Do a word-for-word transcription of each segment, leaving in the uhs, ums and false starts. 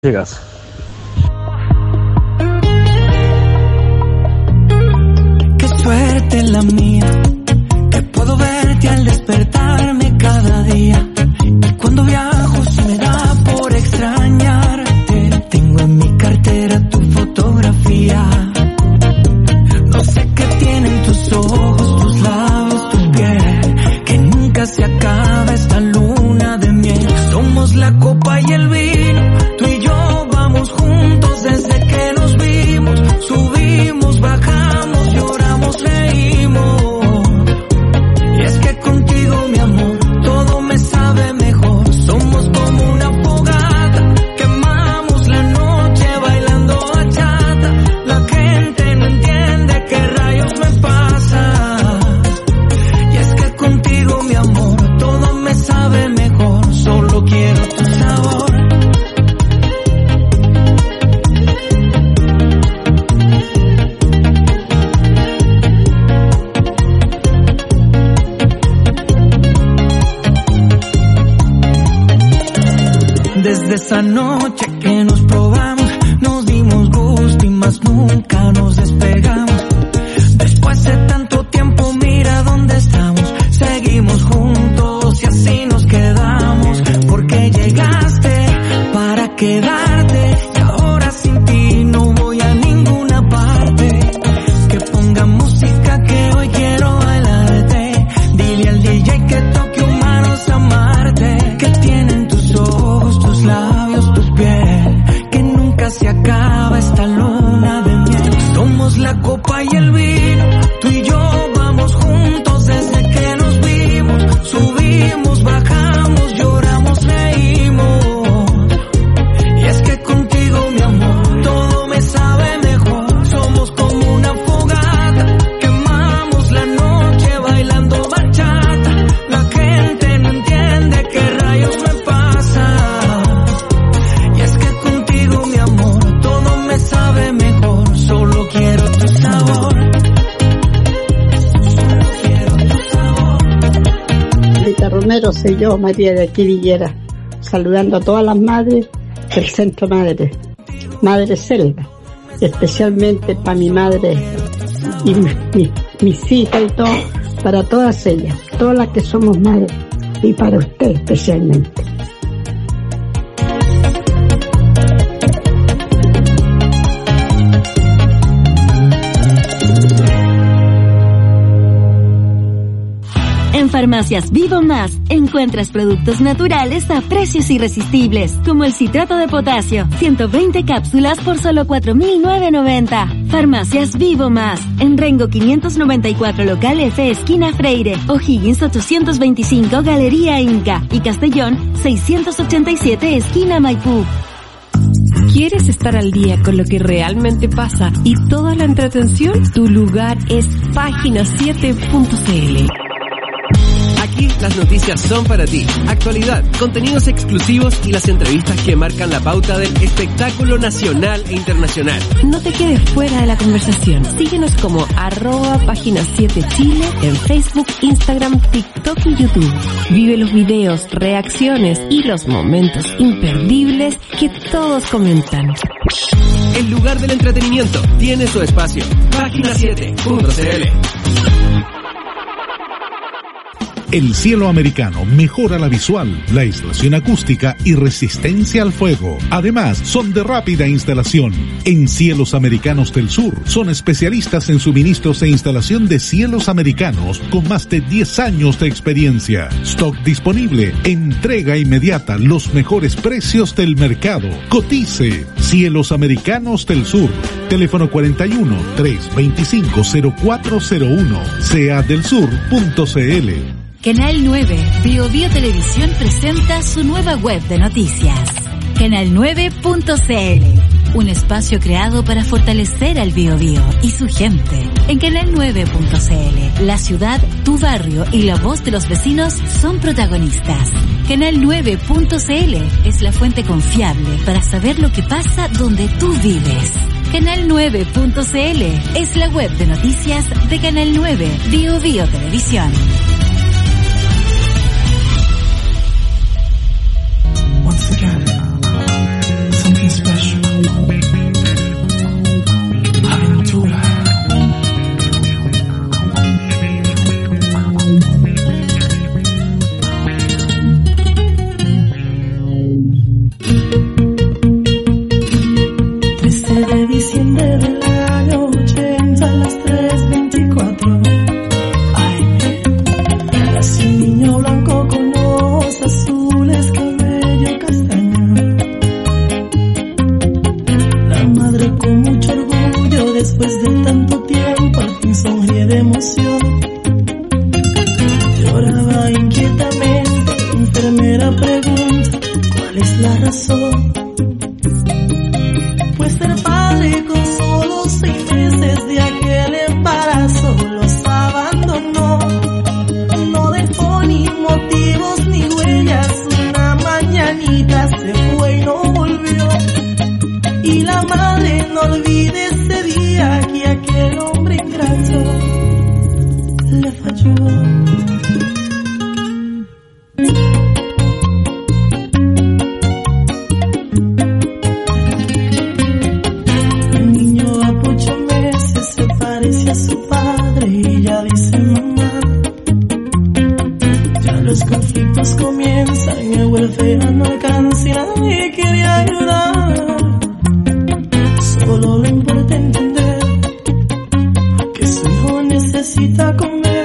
Llegas. Qué suerte la mía, que puedo verte al despertarme cada día. Y cuando viajo se me da por extrañarte. Tengo en mi cartera tu fotografía. No sé qué tienen tus ojos, tus labios, tu piel, que nunca se acaba esta luna de miel. Somos la copa y el vino, tú y yo vamos juntos desde que nos vimos. Subimos, bajamos, lloramos, reímos. Y es que contigo, mi amor, todo me sabe mejor. Somos como una fogata, quemamos la noche bailando bachata. La gente no entiende qué rayos me pasa. Y es que contigo, mi amor, todo me sabe mejor. Solo quiero tu sabor. Desde esa noche que nos probamos, nos dimos gusto y más nunca nos despegamos. Después de tanto tiempo, mira dónde estamos. Seguimos juntos y así nos quedamos. Porque llegaste para quedarte y ahora sin ti no voy a ninguna parte. Que ponga música que hoy quiero bailarte. Dile al D J que toque humanos amarte. Que tienen tus ojos, tus labios, tu piel, que nunca se acaba esta luna de miel. Somos la copa y el vino, tú y yo vamos juntos desde que nos vimos. Subimos, bajamos, lloramos, reímos. Y es que contigo, mi amor, todo me sabe mejor. Somos como una fogata, quemamos la noche bailando bachata. La gente no entiende qué rayos me pasa. Y es que contigo, mi amor, todo me sabe mejor. Solo quiero tu sabor. Solo quiero tu sabor. Rita Romero, soy yo, María de aquí Villera, saludando a todas las madres del Centro Madre, Madre Selva, especialmente para mi madre y mi, mi, mis hijas y todo, para todas ellas, todas las que somos madres, y para usted especialmente. En Farmacias Vivo Más encuentras productos naturales a precios irresistibles, como el citrato de potasio, ciento veinte cápsulas por solo cuatro mil novecientos noventa. Farmacias Vivo Más, en Rengo quinientos noventa y cuatro local F, esquina Freire, O'Higgins ochocientos veinticinco, Galería Inca, y Castellón seiscientos ochenta y siete, esquina Maipú. ¿Quieres estar al día con lo que realmente pasa y toda la entretención? Tu lugar es página siete punto c l. Aquí las noticias son para ti. Actualidad, contenidos exclusivos y las entrevistas que marcan la pauta del espectáculo nacional e internacional. No te quedes fuera de la conversación. Síguenos como arroba página siete Chile en Facebook, Instagram, TikTok y YouTube. Vive los videos, reacciones y los momentos imperdibles que todos comentan. El lugar del entretenimiento tiene su espacio. página siete punto c l. El Cielo Americano mejora la visual, la aislación acústica y resistencia al fuego. Además, son de rápida instalación. En Cielos Americanos del Sur son especialistas en suministros e instalación de cielos americanos con más de diez años de experiencia. Stock disponible, entrega inmediata, los mejores precios del mercado. Cotice. Cielos Americanos del Sur. Teléfono cuarenta y uno, trescientos veinticinco, cero cuatro cero uno. c a del sur punto c l. Canal nueve, Bio Bio Televisión presenta su nueva web de noticias. canal nueve punto c l, un espacio creado para fortalecer al Bio Bio y su gente. En canal nueve punto c l, la ciudad, tu barrio y la voz de los vecinos son protagonistas. canal nueve punto c l es la fuente confiable para saber lo que pasa donde tú vives. canal nueve punto c l es la web de noticias de Canal nueve, Bio Bio Televisión. Once again, something's Y la madre no olvide ese día que aquel hombre ingrato le falló. El niño a ocho meses se parece a su padre y ella dice mamá. Ya los conflictos comienzan, el welfare no alcanza y nadie quiere ayudar. Solo le importa entender que su hijo necesita comer.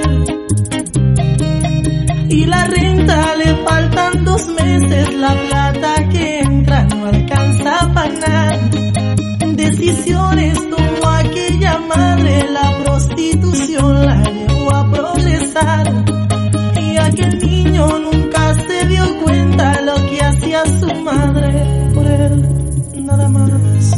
Y la renta le faltan dos meses, la plata que entra no alcanza para nada. Decisiones tomó aquella madre, la prostitución la llevó a progresar. Y aquel niño nunca se dio cuenta lo que hacía su madre por él, nada más.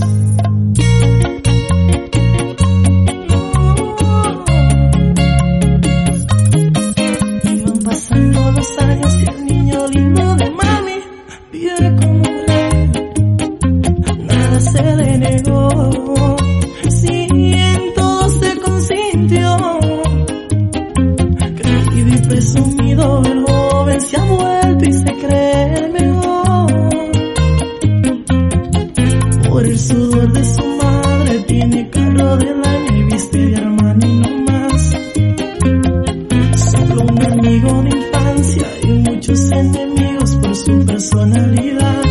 Iban pasando los años y el niño lindo de mami vive como rey. Nada se le negó, sí, en todo se consintió. Creído y presumido, el joven se ha vuelto y se cree el mejor. Por el sudor de su madre tiene carro del año y viste de Armani no más. Solo un amigo de infancia y muchos enemigos por su personalidad.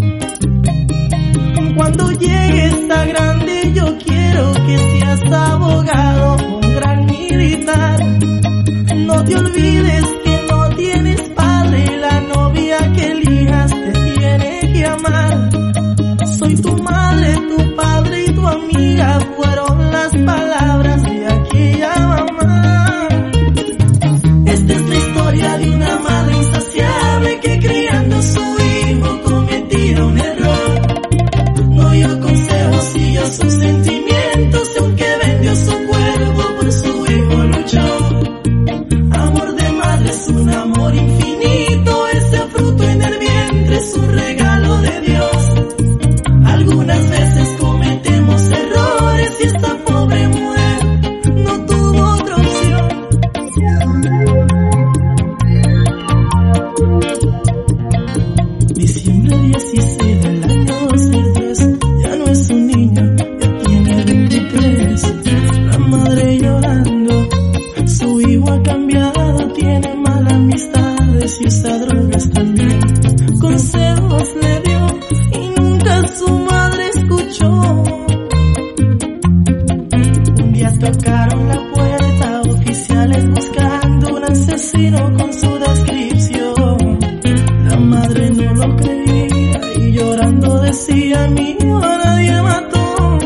Cuando llegues a grande yo quiero que seas abogado, un gran militar. No te olvides que no tienes padre, la novia que elijas te tiene que amar. Soy tu madre, tu padre y tu amiga, fueron las palabras de aquella mamá. Esta es la historia de una madre insaciable que criando a su hijo cometía un error. No dio consejos, siguió sus sentimientos y aunque vendió su cuerpo por su hijo luchó. Amor de madre es un amor infinito, ese fruto en el vientre es un regalo de Dios. Algunas veces cometemos errores y esta pobre mujer no tuvo otra opción. Diciembre dieciséis del año dos mil tres, ya no es un niño, ya tiene veintitrés. La madre llorando, su hijo ha cambiado, tiene malas amistades y usa drogas también. Consejos le dio y nunca su madre escuchó. Un día tocaron la puerta, oficiales buscando un asesino con su descripción. La madre no lo creía y llorando decía, mi hijo nadie mató.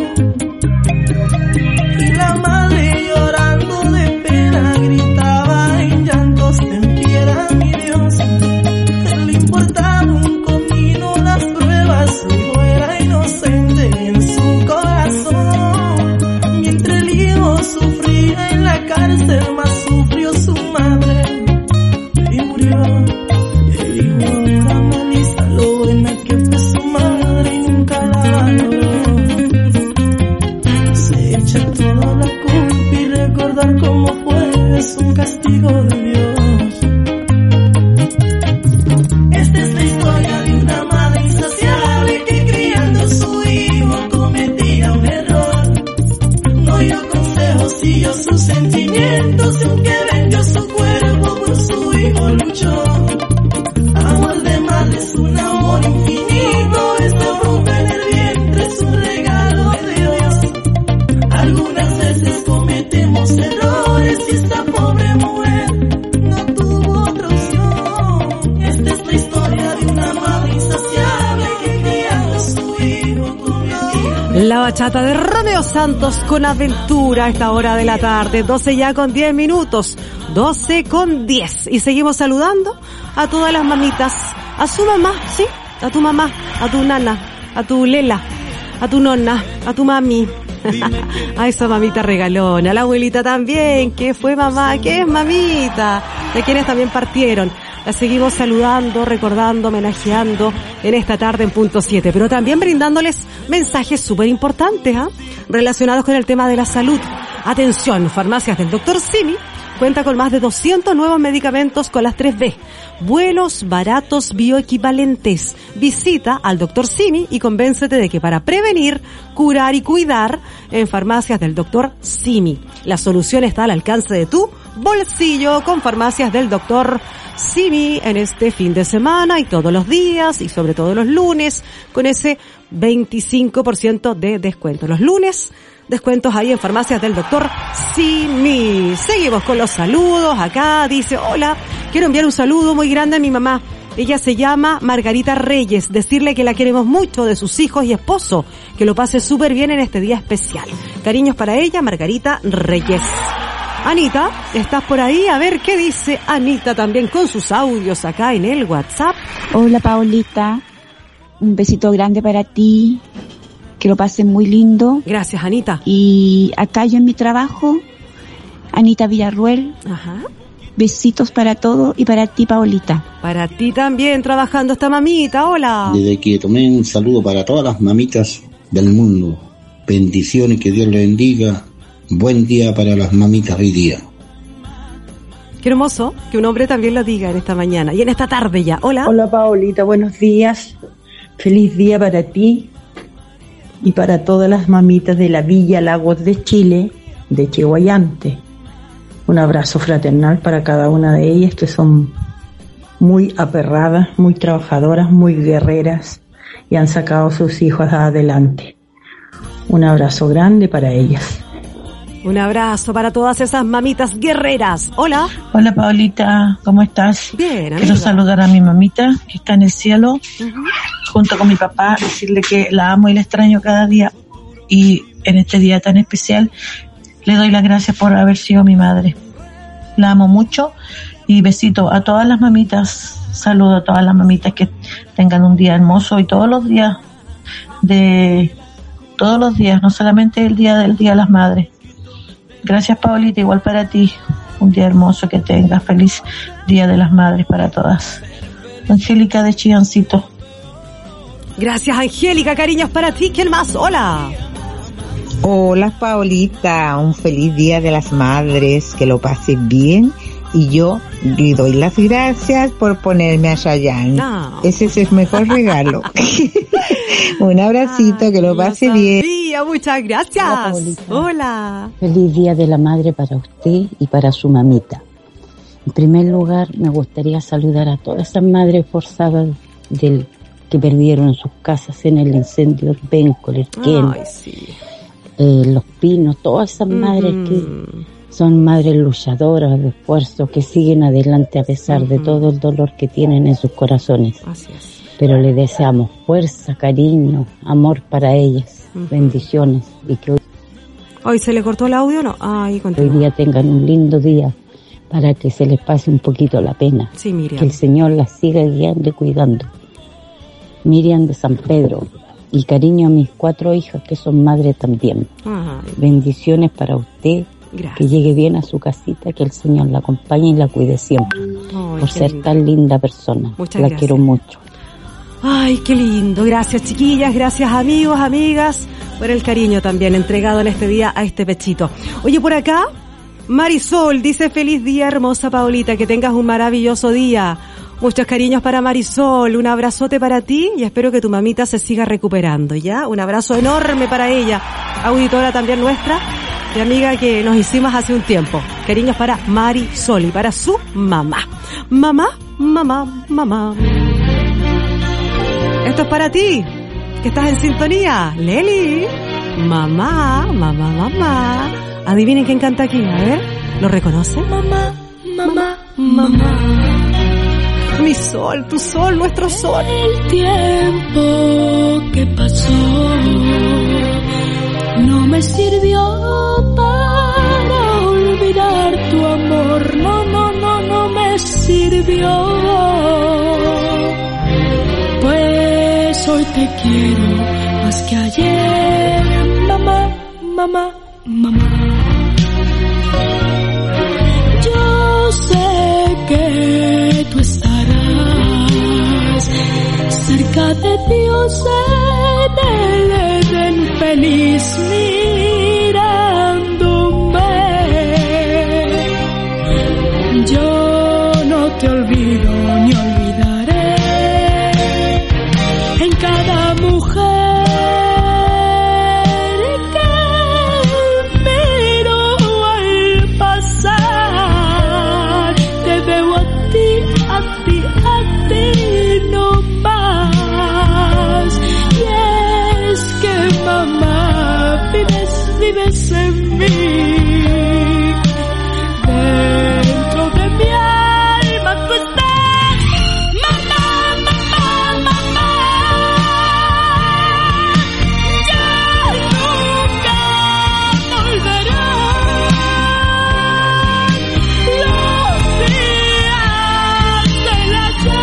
Y la madre llorando de pena gritaba en llantos, ten piedad mi Dios. Le importaba un comino las pruebas, su hijo era inocente en su corazón. Mientras el hijo sufría en la cárcel, más sufrió su madre y murió. El hijo ahora analiza lo buena que fue su madre y nunca la valoró. Se echa toda la culpa y recordar cómo fue es un castigo de Dios. Esta es la historia de una madre insaciable que criando a su hijo cometía un error. No dio consejos, siguió sus sentimientos y aunque vendió su cuerpo por su hijo luchó. Amor de madre es un amor infinito, ese fruto en el vientre es un regalo de Dios. Algunas veces cometemos errores y esta pobre mujer no tuvo otra opción. Esta es la historia de una madre insaciable que criando a su hijo cometía. La bachata de Romeo Santos con Aventura a esta hora de la tarde, doce ya con diez minutos, doce con diez. Y seguimos saludando a todas las mamitas, a su mamá, ¿sí? A tu mamá, a tu nana, a tu lela, a tu nonna, a tu mami. A esa mamita regalona, a la abuelita también, que fue mamá, que es mamita, de quienes también partieron. La seguimos saludando, recordando, homenajeando en esta tarde en punto siete, pero también brindándoles mensajes súper importantes, ¿eh? relacionados con el tema de la salud. Atención, Farmacias del doctor Simi cuenta con más de doscientos nuevos medicamentos con las tres B. Buenos, baratos, bioequivalentes. Visita al doctor Simi y convéncete de que para prevenir, curar y cuidar en Farmacias del doctor Simi. La solución está al alcance de tu bolsillo con Farmacias del doctor Simi en este fin de semana y todos los días y sobre todo los lunes con ese veinticinco por ciento de descuento. Los lunes, descuentos ahí en Farmacias del doctor Simi. Seguimos con los saludos. Acá dice, hola, quiero enviar un saludo muy grande a mi mamá. Ella se llama Margarita Reyes. Decirle que la queremos mucho, de sus hijos y esposo. Que lo pase súper bien en este día especial. Cariños para ella, Margarita Reyes. Anita, ¿estás por ahí? A ver qué dice Anita también con sus audios acá en el WhatsApp. Hola, Paolita. Un besito grande para ti. Que lo pasen muy lindo. Gracias, Anita. Y acá yo en mi trabajo, Anita Villarruel. Ajá. Besitos para todos y para ti, Paolita. Para ti también, trabajando esta mamita. Hola. Desde que tomé un saludo para todas las mamitas del mundo. Bendiciones, que Dios les bendiga. Buen día para las mamitas hoy día. Qué hermoso que un hombre también lo diga en esta mañana y en esta tarde ya. Hola. Hola, Paolita, buenos días. Feliz día para ti y para todas las mamitas de la Villa Lagos de Chile, de Chihuayante. Un abrazo fraternal para cada una de ellas, que son muy aperradas, muy trabajadoras, muy guerreras y han sacado a sus hijos adelante. Un abrazo grande para ellas. Un abrazo para todas esas mamitas guerreras. Hola. Hola, Paolita, ¿cómo estás? Bien, amiga. Quiero saludar a mi mamita que está en el cielo, uh-huh. junto con mi papá, decirle que la amo y la extraño cada día. Y en este día tan especial le doy las gracias por haber sido mi madre. La amo mucho y besito a todas las mamitas. Saludo a todas las mamitas, que tengan un día hermoso y todos los días de todos los días, no solamente el día del Día de las Madres. Gracias, Paolita, igual para ti. Un día hermoso que tengas. Feliz Día de las Madres para todas. Angélica de Chillancito. Gracias, Angélica, cariños para ti. ¿Quién más? Hola. Hola, Paolita, un feliz Día de las Madres, que lo pases bien, y yo le doy las gracias por ponerme a Chayanne. No. Ese es el mejor regalo. Un abracito. Ay, que lo pase no bien. Muchas gracias. Hola, Hola. Feliz Día de la Madre para usted y para su mamita. En primer lugar, me gustaría saludar a todas esas madres forzadas del que perdieron sus casas en el incendio de Penco, Lerquén, sí. eh, Los Pinos, todas esas madres mm. que son madres luchadoras de esfuerzo, que siguen adelante a pesar mm. de todo el dolor que tienen en sus corazones. Así es. Pero le deseamos fuerza, cariño, amor para ellas, mm. bendiciones, y que hoy, hoy se le cortó el audio, ¿no? Ay, continúa. Hoy día tengan un lindo día para que se les pase un poquito la pena. Sí, Miriam. Que el Señor las siga guiando y cuidando. Miriam de San Pedro, y cariño a mis cuatro hijas que son madres también. Ay. Bendiciones para usted. Gracias. Que llegue bien a su casita, que el Señor la acompañe y la cuide siempre. Ay, por ser lindo. Tan linda persona. Muchas la gracias. Quiero mucho. Ay, qué lindo. Gracias, chiquillas. Gracias, amigos, amigas, por el cariño también entregado en este día a este pechito. Oye, por acá, Marisol dice: feliz día, hermosa Paolita, que tengas un maravilloso día. Muchos cariños para Marisol, un abrazote para ti y espero que tu mamita se siga recuperando, ¿ya? Un abrazo enorme para ella, auditora también nuestra y amiga que nos hicimos hace un tiempo. Cariños para Marisol y para su mamá. Mamá, mamá, mamá. Esto es para ti, que estás en sintonía. Leli, mamá, mamá, mamá. Adivinen quién canta aquí, a ver, ¿lo reconocen? Mamá, mamá, mamá. Mi sol, tu sol, nuestro sol. El tiempo que pasó no me sirvió para olvidar tu amor. No, no, no, no me sirvió. Pues hoy te quiero más que ayer. Mamá, mamá, mamá. Yo sé que tú estás hija de Dios en el Edén feliz mirándome. Yo no te olvido ni olvidaré en cada mujer que miro al pasar. Te veo a ti, a ti, a ti no más. Y es que mamá, vives, vives en mí. Dentro de mi alma tú estás, mamá, mamá, mamá. Ya nunca volverán los días del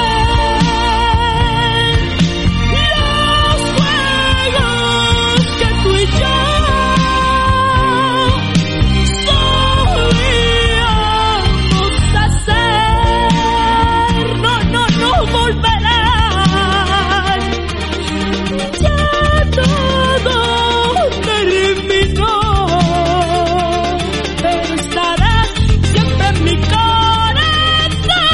ayer, los juegos que tú y yo solíamos hacer. No, no, no volverán. Ya todo terminó, pero estarás siempre en mi corazón.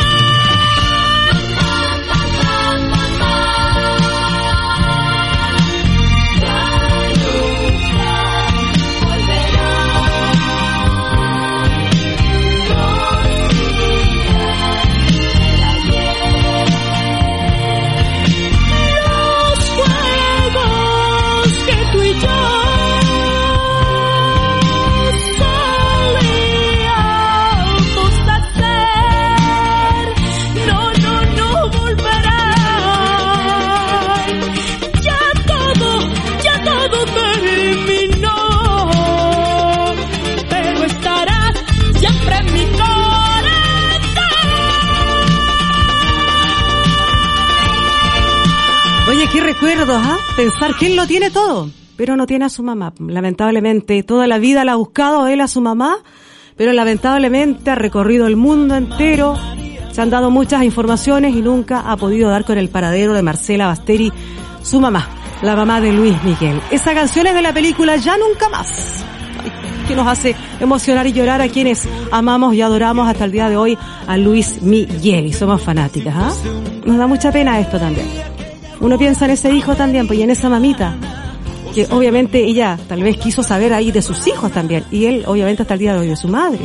Los juegos que tú y yo solíamos hacer, no, no, no volverán. Ya todo, ya todo terminó, pero estarás siempre en mi corazón. Oye, qué recuerdos, ¿ah? Pensar que él lo tiene todo, pero no tiene a su mamá. Lamentablemente, toda la vida la ha buscado él a su mamá, pero lamentablemente ha recorrido el mundo entero. Se han dado muchas informaciones y nunca ha podido dar con el paradero de Marcela Basteri, su mamá, la mamá de Luis Miguel. Esa canción es de la película Ya Nunca Más, Ay, que nos hace emocionar y llorar a quienes amamos y adoramos hasta el día de hoy a Luis Miguel y somos fanáticas, ¿ah? Nos da mucha pena esto también. Uno piensa en ese hijo también, pues, y en esa mamita, que obviamente ella tal vez quiso saber ahí de sus hijos también, y él obviamente hasta el día de hoy de su madre.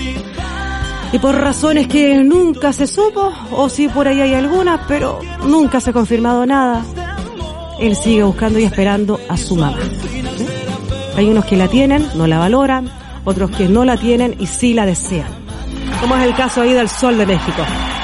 Y por razones que nunca se supo, o si por ahí hay algunas, pero nunca se ha confirmado nada, él sigue buscando y esperando a su mamá. ¿Sí? Hay unos que la tienen, no la valoran, otros que no la tienen y sí la desean, como es el caso ahí del Sol de México.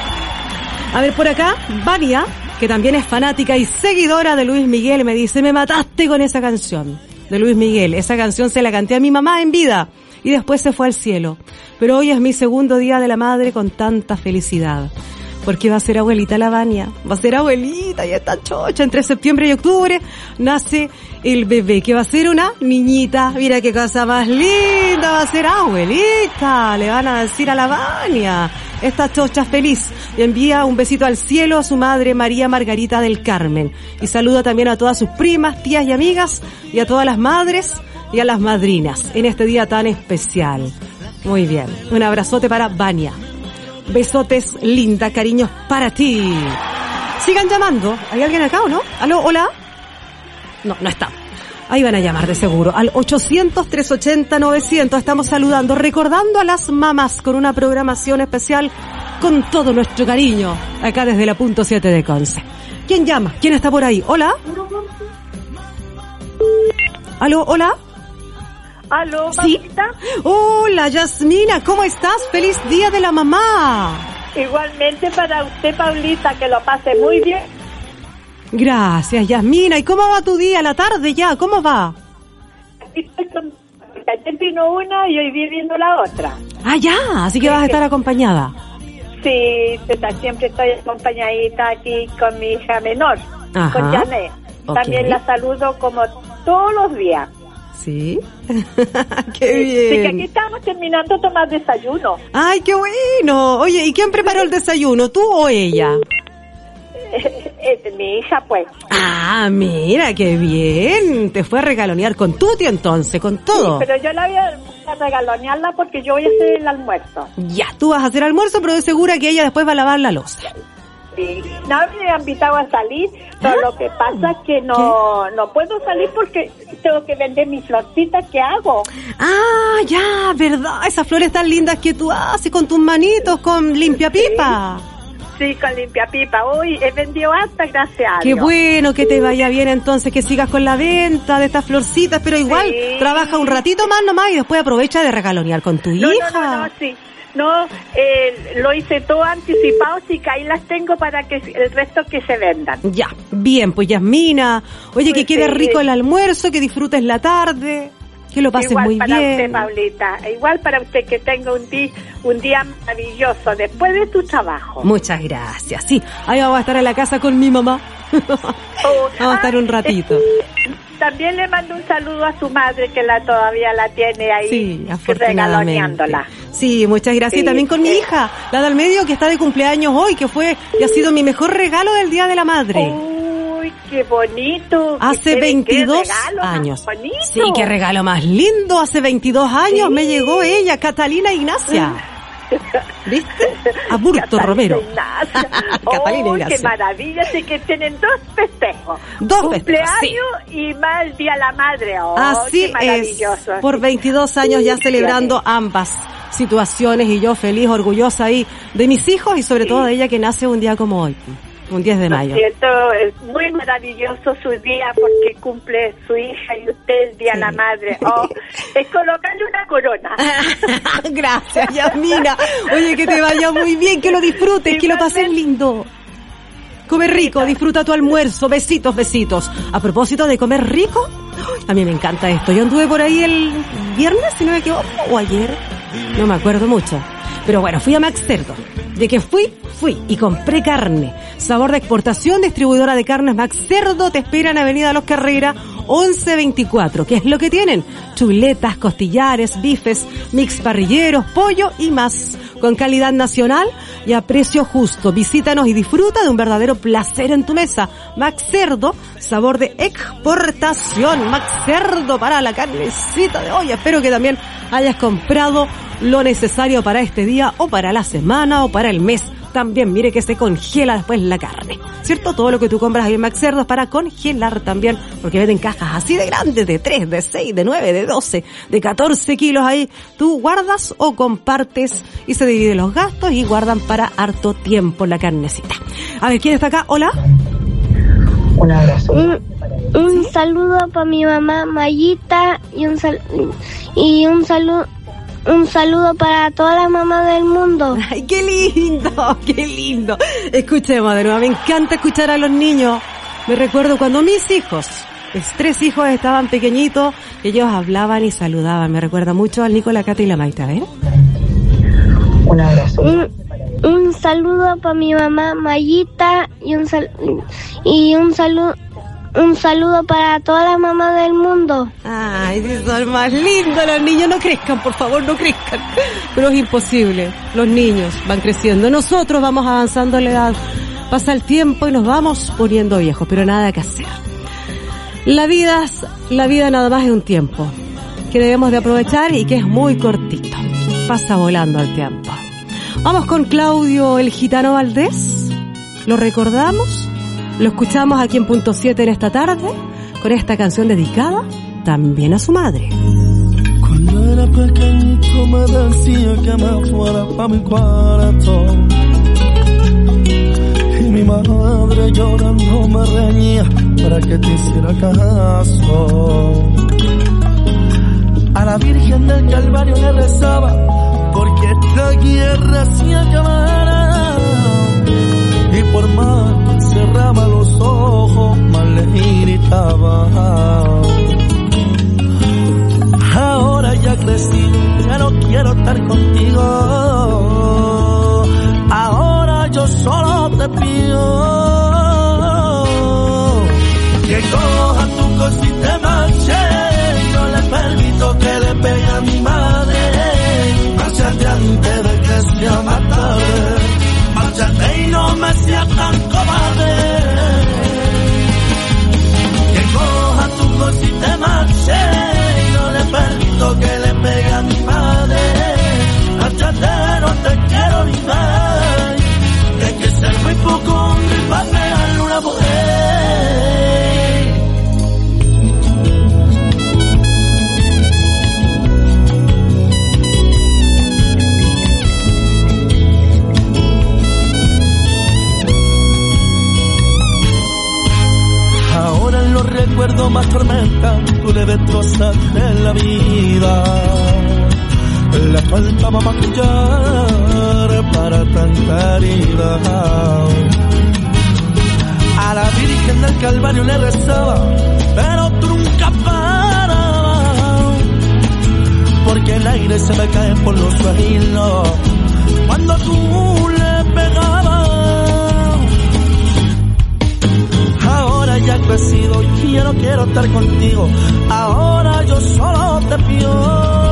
A ver, por acá, Vania, que también es fanática y seguidora de Luis Miguel, me dice: me mataste con esa canción de Luis Miguel. Esa canción se la canté a mi mamá en vida y después se fue al cielo. Pero hoy es mi segundo día de la madre con tanta felicidad, porque va a ser abuelita la Vania, va a ser abuelita y está chocha. Entre septiembre y octubre nace el bebé, que va a ser una niñita. Mira qué cosa más linda, va a ser abuelita, le van a decir a la Vania. Esta chocha feliz y envía un besito al cielo a su madre María Margarita del Carmen, y saluda también a todas sus primas, tías y amigas, y a todas las madres y a las madrinas en este día tan especial. Muy bien, un abrazote para Vania. Besotes, linda, cariños para ti. Sigan llamando. ¿Hay alguien acá o no? ¿Aló? ¿Hola? No, no está. Ahí van a llamar de seguro. Al ochocientos, trescientos ochenta, novecientos. Estamos saludando, recordando a las mamás con una programación especial con todo nuestro cariño. Acá desde la punto siete de Conce. ¿Quién llama? ¿Quién está por ahí? ¿Hola? ¿Aló? ¿Hola? ¿Aló, ¿Sí? mamita? Hola, Yasmina, ¿cómo estás? ¡Feliz Día de la Mamá! Igualmente para usted, Paulita, que lo pase muy bien. Gracias, Yasmina. ¿Y cómo va tu día, la tarde ya? ¿Cómo va? Aquí estoy con... Ayer vino una y hoy viendo la otra. Ah, ya, así que sí, vas a estar acompañada. Sí, siempre estoy acompañadita aquí con mi hija menor, Ajá. con Janet. Okay. También la saludo como todos los días. Sí, qué bien. Sí, que aquí estamos terminando de tomar desayuno. Ay, qué bueno. Oye, ¿y quién preparó el desayuno, tú o ella? es de mi hija, pues. Ah, mira, qué bien. Te fue a regalonear con Tuti entonces, con todo. Sí, pero yo la voy a regalonearla porque yo voy a hacer el almuerzo. Ya, tú vas a hacer almuerzo, pero de segura que ella después va a lavar la loza. Sí, no me han invitado a salir, pero ¿Ah? Lo que pasa es que no ¿Qué? no puedo salir porque tengo que vender mis florcitas que hago. Ah, ya, verdad, esas flores tan lindas que tú haces con tus manitos, con limpia pipa. Sí, sí, con limpia pipa. Uy, he vendido hasta, gracias a Qué Dios. bueno, que te vaya bien entonces, que sigas con la venta de estas florcitas, pero igual sí. Trabaja un ratito más nomás y después aprovecha de regalonear con tu no, hija. No, no, no, sí. No, eh, lo hice todo anticipado, sí que ahí las tengo para que el resto que se vendan. Ya, bien, pues Yasmina, oye, pues que quede sí, rico el almuerzo, que disfrutes la tarde, que lo pases igual muy para bien. Usted, Paulita, igual para usted, que tenga un día, un día maravilloso después de tu trabajo. Muchas gracias, sí, ahí vamos a estar en la casa con mi mamá. Oh, vamos a estar un ratito. Eh, También le mando un saludo a su madre, que la todavía la tiene ahí, sí, regaloneándola. Sí, muchas gracias. Sí, y también con mi hija, la del medio, que está de cumpleaños hoy, que fue y ha sido mi mejor regalo del Día de la Madre. Uy, qué bonito. Hace veintidós años. Sí, qué regalo más lindo. Hace veintidós años sí. Me llegó ella, Catalina Ignacia. ¿Viste? Aburto Romero. Catalina oh, Ignacia. Qué maravilla, sí que tienen dos festejos. Dos cumpleaños festejos, sí. Y más el Día de la Madre. Oh, así qué maravilloso. Es. Por veintidós años ya celebrando ambas situaciones y yo feliz, orgullosa ahí de mis hijos y sobre sí. todo de ella que nace un día como hoy. Un diez de mayo. Cierto, es muy maravilloso su día porque cumple su hija y usted el Día de sí. la Madre. Oh, es colocarle una corona. Gracias, Yasmina. Oye, que te vaya muy bien, que lo disfrutes, que lo pases lindo. Come rico, disfruta tu almuerzo. Besitos, besitos. A propósito de comer rico, a mí me encanta esto. Yo anduve por ahí el viernes, si no me equivoco, o ayer, no me acuerdo mucho. Pero bueno, fui a Max Cerdo. De que fui, fui y compré carne. Sabor de exportación, distribuidora de carnes Max Cerdo, te espera en Avenida Los Carrera once veinticuatro. ¿Qué es lo que tienen? Chuletas, costillares, bifes, mix parrilleros, pollo y más. Con calidad nacional y a precio justo. Visítanos y disfruta de un verdadero placer en tu mesa. Max Cerdo, sabor de exportación. Max Cerdo para la carnecita de hoy. Espero que también hayas comprado lo necesario para este día o para la semana o para el mes. También mire que se congela después la carne, ¿cierto? Todo lo que tú compras ahí en Max Cerdo es para congelar también, porque venden cajas así de grandes, de tres, de seis, de nueve, de doce, de catorce kilos ahí. Tú guardas o compartes y se dividen los gastos y guardan para harto tiempo la carnecita. A ver, ¿quién está acá? Hola. Un abrazo. Un, un ¿Sí? saludo para mi mamá Mayita y un sal y un saludo Un saludo para todas las mamás del mundo. ¡Ay, qué lindo! ¡Qué lindo! Escuchemos de nuevo, me encanta escuchar a los niños. Me recuerdo cuando mis hijos, mis tres hijos estaban pequeñitos, ellos hablaban y saludaban. Me recuerda mucho al Nico, la Cata y la Maita, ¿eh? Un abrazo. Un, un saludo para mi mamá Mayita y un sal y un saludo Un saludo para todas las mamás del mundo. Ay, son más lindos los niños. No crezcan, por favor, no crezcan. Pero es imposible. Los niños van creciendo. Nosotros vamos avanzando en la edad. Pasa el tiempo y nos vamos poniendo viejos, pero nada que hacer. La vida, la vida nada más es un tiempo que debemos de aprovechar y que es muy cortito. Pasa volando el tiempo. Vamos con Claudio el Gitano Valdés. ¿Lo recordamos? Lo escuchamos aquí en Punto siete en esta tarde, con esta canción dedicada también a su madre. Cuando era pequeñito me decía que me fuera pa' mi cuarto, y mi madre llorando me reñía para que te hiciera caso. A la Virgen del Calvario le rezaba porque esta guerra se acabara, y por más que cerraba los ojos, más le gritaba. Ahora ya crecí, ya no quiero estar contigo. Ahora yo solo te pido que coja tu cosita y te marche. No le permito que le pegue a mi madre. Márchate antes de que sea más tarde. Márchate y no me seas tan cobarde. le destrozaste la vida. Le faltaba maquillar para tanta herida. A la Virgen del Calvario le rezaba, pero tú nunca parabas, porque el aire se me cae por los suelos cuando tú le pegabas. Ahora ya he crecido y ya no quiero estar contigo. Ahora yo solo te pido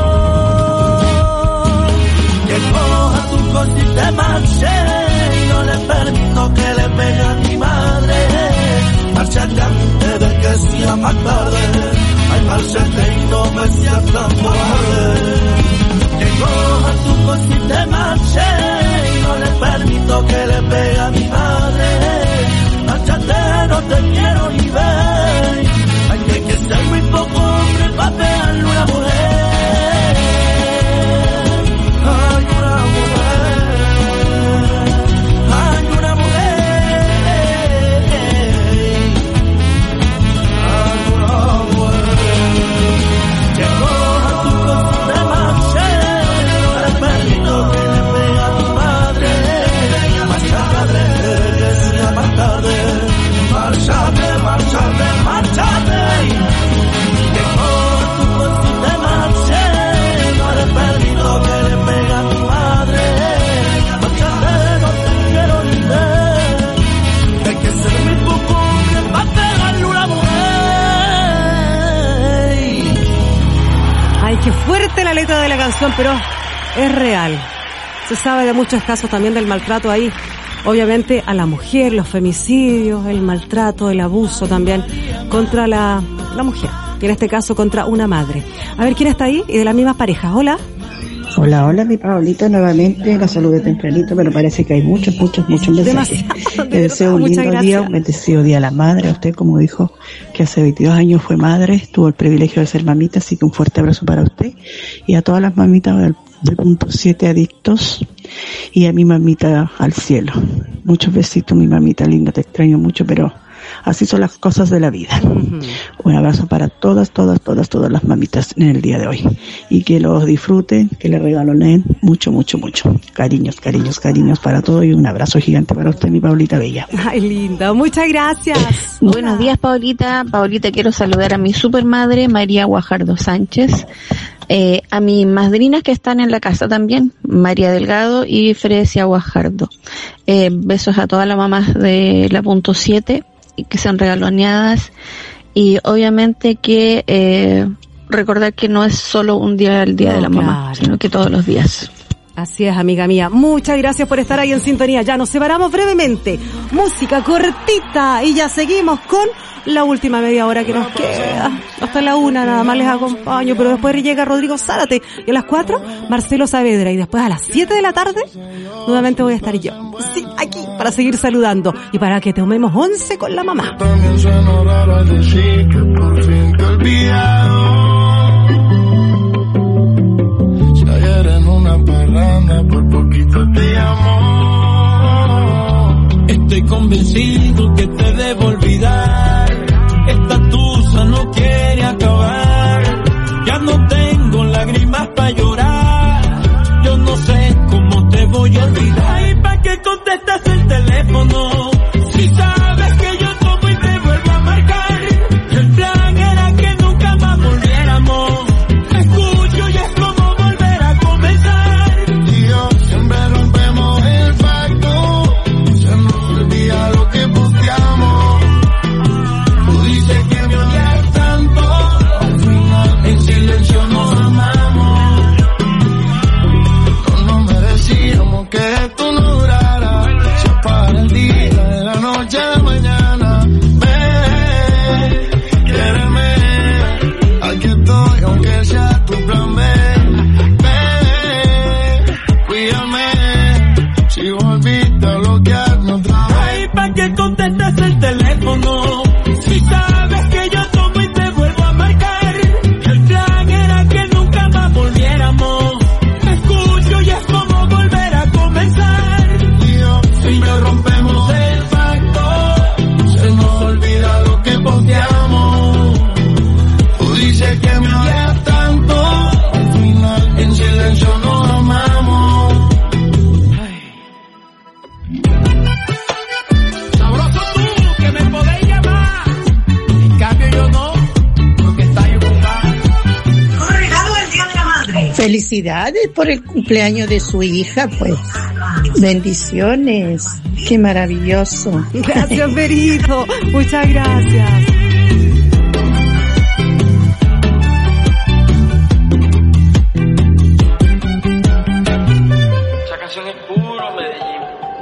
que coja tu cosa y te marche. Y no le permito que le pegue a mi madre. Márchate antes de que sea más tarde. Ay, márchate y no me seas tan cobarde. Que coja tu cosa y te marche. Y no le permito que le pegue a mi madre. Márchate, no te quiero ni ver. Hay que, que ser muy poco hombre para pegarle una mujer. Hay una mujer, hay una mujer, hay una mujer. Que coja tu cosa y te marche. No le permito que le pegue a mi madre. Márchate, que sea más tarde. Márchate, márchate, márchate. Que coja tu cosa y te marche. No le permito que le pegue a mi madre. Márchate, no te quiero ni ver. Hay que ser muy poco hombre para pegarle una mujer. Ay, qué fuerte la letra de la canción, pero es real. Se sabe de muchos casos también del maltrato ahí. Obviamente a la mujer, los femicidios, el maltrato, el abuso también contra la, la mujer. Y en este caso contra una madre. A ver, ¿quién está ahí? Y de las mismas parejas. Hola. Hola, hola, mi Paolita, nuevamente. La saludé tempranito, pero parece que hay muchos, muchos, muchos mensajes. Le deseo un lindo día, un bendecido día a la madre. A usted, como dijo, que hace veintidós años fue madre, tuvo el privilegio de ser mamita, así que un fuerte abrazo para usted. Y a todas las mamitas del, del punto siete adictos. Y a mi mamita al cielo. Muchos besitos, mi mamita linda, te extraño mucho, pero así son las cosas de la vida. Uh-huh. Un abrazo para todas, todas, todas, todas las mamitas en el día de hoy. Y que los disfruten, que les regalonen mucho, mucho, mucho. Cariños, cariños, cariños para todos y un abrazo gigante para usted, mi Paulita Bella. Ay, linda, muchas gracias. Buenos días, Paulita. Paulita, quiero saludar a mi supermadre, María Guajardo Sánchez. Eh, a mis madrinas que están en la casa también, María Delgado y Frecia Guajardo. Eh, besos a todas las mamás de la punto siete, que sean regaloneadas. Y obviamente que eh, recordar que no es solo un día el día no, de la mamá, claro, sino que todos los días. Así es, amiga mía. Muchas gracias por estar ahí en sintonía. Ya nos separamos brevemente. Música cortita y ya seguimos con la última media hora que nos queda. Hasta la una nada más les acompaño, pero después llega Rodrigo Zárate. Y a las cuatro, Marcelo Saavedra. Y después a las siete de la tarde, nuevamente voy a estar yo. Sí, aquí, para seguir saludando. Y para que tomemos once con la mamá. También suena raro al decir que por fin te he olvidado. Si ayer en una parranda por poquito te llamó. Estoy convencido que te debo olvidar. Esta tusa no quiere acabar. Ya no tengo lágrimas para llorar. Yo no sé cómo te voy a olvidar. ¿Y para qué contestas el teléfono? Si sabes que yo tomo y te vuelvo a marcar. El plan era que nunca más volviéramos. Te escucho y es como volver a comenzar. Y yo siempre rompemos el pacto. Se nos olvida lo que posteamos. dices que me odias tanto, al final en silencio nos amamos. Sabroso tú, que me podéis llamar. En cambio yo no, porque estáis ocupados. Un regalo del Día de la Madre. Felicidades por el cumpleaños de su hija, pues. Bendiciones. Qué maravilloso. Gracias, Berito. Muchas gracias. Esa canción es puro Medellín.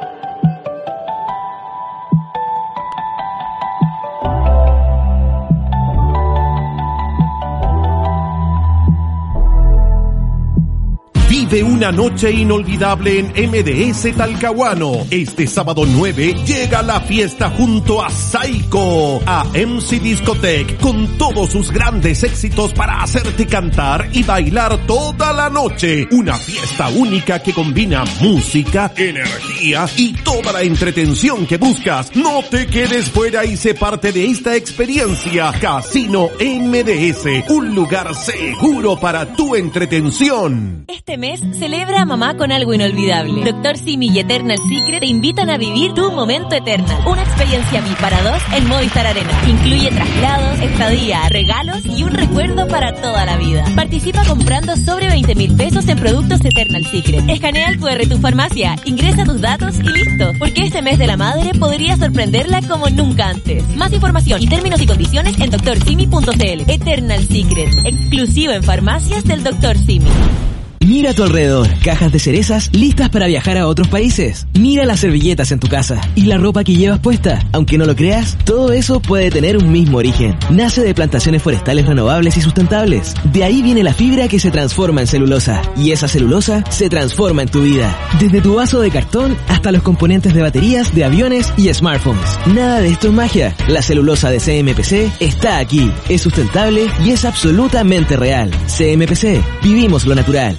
Vive una noche inolvidable en M D S Talcahuano. Este sábado nueve llega la fiesta junto a Psycho a M C Discotech con todos sus grandes éxitos para hacerte cantar y bailar toda la noche. Una fiesta única que combina música, energía y toda la entretención que buscas. No te quedes fuera y sé parte de esta experiencia. Casino M D S, un lugar seguro para tu entretención. Este mes celebra a mamá con algo inolvidable. Doctor Simi y Eternal Secret te invitan a vivir tu momento Eternal. Una experiencia V I P para dos en Movistar Arena. Incluye traslados, estadía, regalos y un recuerdo para toda la vida. Participa comprando sobre veinte mil pesos en productos Eternal Secret. Escanea el cu erre de tu farmacia, ingresa tus datos y listo. Porque este mes de la madre podría sorprenderla como nunca antes. Más información y términos y condiciones en doctor simi punto c l. Eternal Secret, exclusivo en farmacias del doctor Simi. Mira a tu alrededor, cajas de cerezas listas para viajar a otros países. Mira las servilletas en tu casa y la ropa que llevas puesta. Aunque no lo creas, todo eso puede tener un mismo origen. Nace de plantaciones forestales renovables y sustentables. De ahí viene la fibra que se transforma en celulosa. Y esa celulosa se transforma en tu vida. Desde tu vaso de cartón hasta los componentes de baterías, de aviones y smartphones. Nada de esto es magia. La celulosa de C M P C está aquí. Es sustentable y es absolutamente real. C M P C, vivimos lo natural.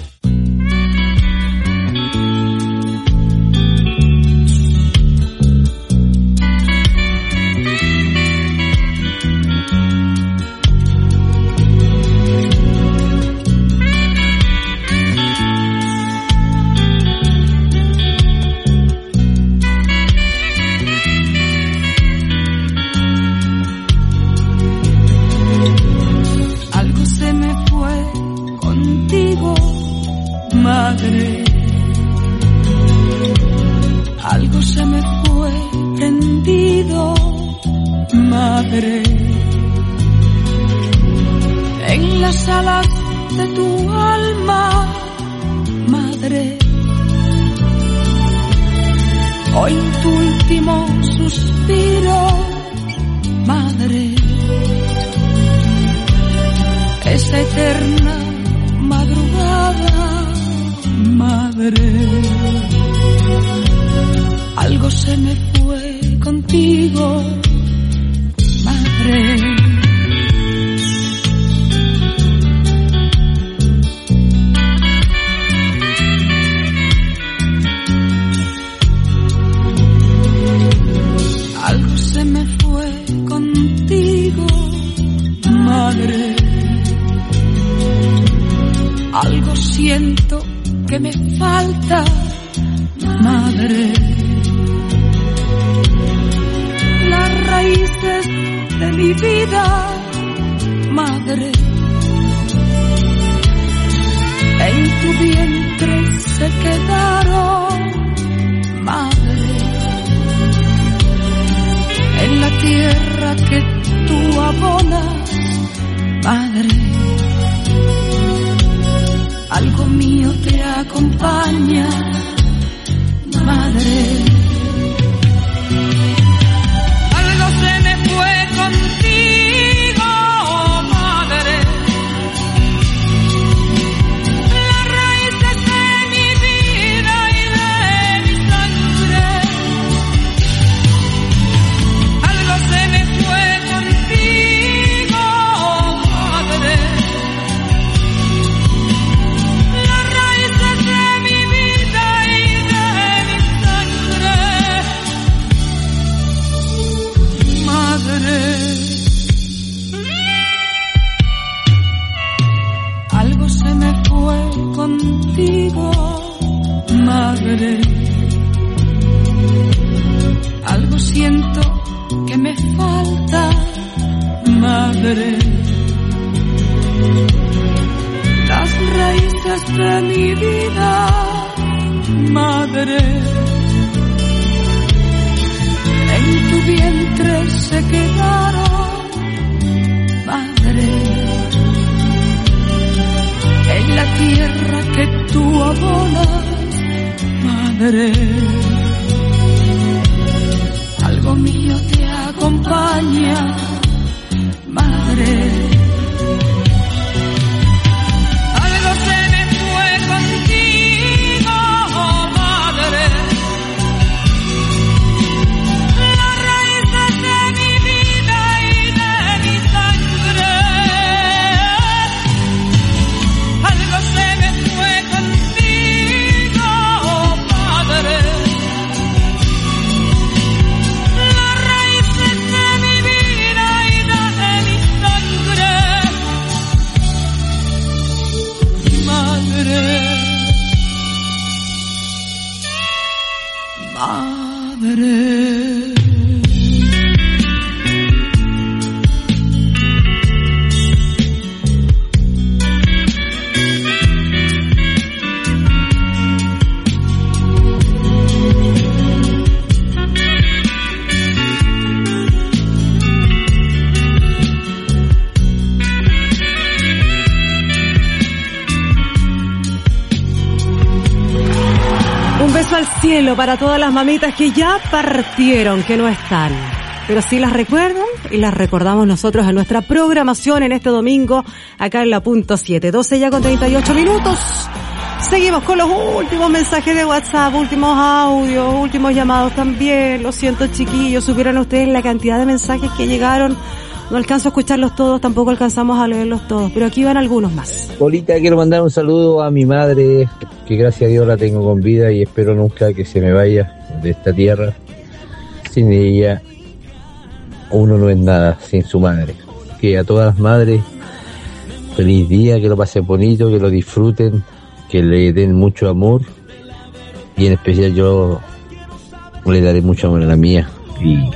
Algo se me fue prendido, madre, en las alas de tu alma, madre, o en tu último suspiro, madre, esa eterna madrugada, madre. Algo se me fue contigo, madre. Algo se me fue contigo, madre. Algo siento que me falta, madre. Las raíces de mi vida, madre, en tu vientre se quedaron, madre, en la tierra que tú abonas, madre. Algo mío te acompaña, madre. Se me fue contigo, madre. Las raíces de mi vida y de mi sangre. Algo se me fue contigo, madre. Las raíces de mi vida y de mi sangre. Algo se me fue contigo, madre. Algo siento que me falta, madre. Las raíces de mi vida, madre. En tu vientre se quedaron, madre. En la tierra que tú abonas, madre. Algo mío te acompaña, madre. Algo se me fue contigo, madre. Las raíces de mi vida y de mi sangre. Algo se me fue contigo, madre. Las raíces de mi vida y de mi sangre. Madre, madre. Un beso al cielo para todas las mamitas que ya partieron, que no están. Pero sí las recuerdan y las recordamos nosotros en nuestra programación en este domingo, acá en la punto siete. doce ya con treinta y ocho minutos. Seguimos con los últimos mensajes de WhatsApp, últimos audios, últimos llamados también. Lo siento, chiquillos, supieron ustedes la cantidad de mensajes que llegaron. No alcanzo a escucharlos todos, tampoco alcanzamos a leerlos todos, pero aquí van algunos más. Paulita, quiero mandar un saludo a mi madre, que gracias a Dios la tengo con vida y espero nunca que se me vaya de esta tierra. Sin ella, uno no es nada sin su madre. Que a todas las madres, feliz día, que lo pasen bonito, que lo disfruten, que le den mucho amor y en especial yo le daré mucho amor a la mía y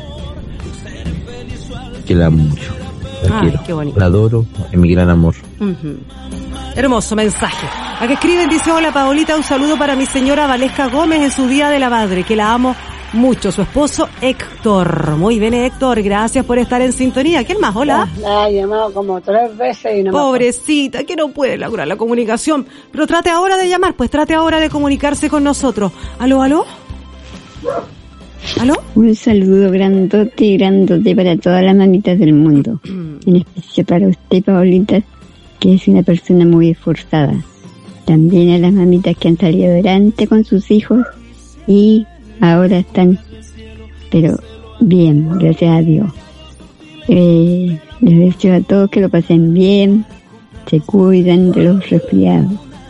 que la amo mucho. La Ay, quiero, qué bonito. la adoro, es mi gran amor. Uh-huh. Hermoso mensaje. Acá escriben, dice: hola Paolita, un saludo para mi señora Valesca Gómez en su Día de la Madre, que la amo mucho. Su esposo Héctor. Muy bien, Héctor, gracias por estar en sintonía. ¿Quién más? Hola. La he llamado como tres veces y no me Pobrecita, que no puede lograr la comunicación. Pero trate ahora de llamar, pues trate ahora de comunicarse con nosotros. ¿Aló, aló? ¿Aló? Un saludo grandote y grandote para todas las mamitas del mundo. En especial para usted, Paolita, que es una persona muy esforzada. También a las mamitas que han salido adelante con sus hijos y ahora están, pero bien, gracias a Dios. Eh, les deseo a todos que lo pasen bien, se cuidan de los resfriados.